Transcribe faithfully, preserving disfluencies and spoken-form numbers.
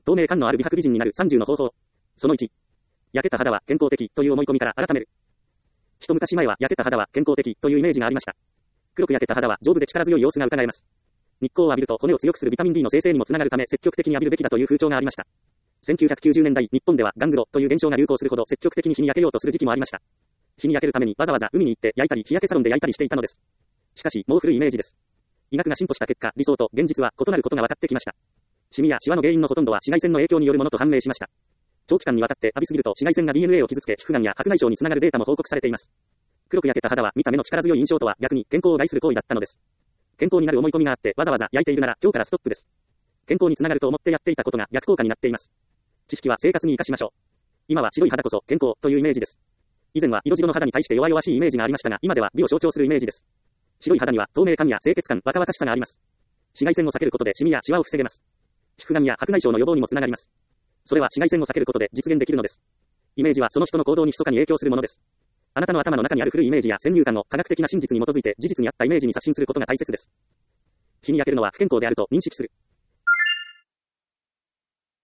透明感のある美白美人になるさんじゅうの方法。そのいち。焼けた肌は健康的という思い込みから改める。一昔前は焼けた肌は健康的というイメージがありました。黒く焼けた肌は丈夫で力強い様子が伺えます。日光を浴びると骨を強くするビタミン D の生成にもつながるため積極的に浴びるべきだという風潮がありました。せんきゅうひゃくきゅうじゅうねんだい、日本ではガングロという現象が流行するほど積極的に日に焼けようとする時期もありました。日に焼けるためにわざわざ海に行って焼いたり日焼けサロンで焼いたりしていたのです。しかし、もう古いイメージです。医学が進歩した結果、理想と現実は異なることが分かってきました。シミやシワの原因のほとんどは紫外線の影響によるものと判明しました。長期間にわたって浴びすぎると紫外線が ディーエヌエー を傷つけ皮膚がんや白内障につながるデータも報告されています。黒く焼けた肌は見た目の力強い印象とは逆に健康を害する行為だったのです。健康になる思い込みがあってわざわざ焼いているなら今日からストップです。健康につながると思ってやっていたことが逆効果になっています。知識は生活に生かしましょう。今は白い肌こそ健康というイメージです。以前は色白の肌に対して弱々しいイメージがありましたが、今では美を象徴するイメージです。白い肌には透明感や清潔感、若々しさがあります。紫外線を避けることでシミやシワを防げます。皮膚がんや白内障の予防にもつながります。それは紫外線を避けることで実現できるのです。イメージはその人の行動に密かに影響するものです。あなたの頭の中にある古いイメージや先入観を科学的な真実に基づいて事実に合ったイメージに刷新することが大切です。日に焼けるのは不健康であると認識する。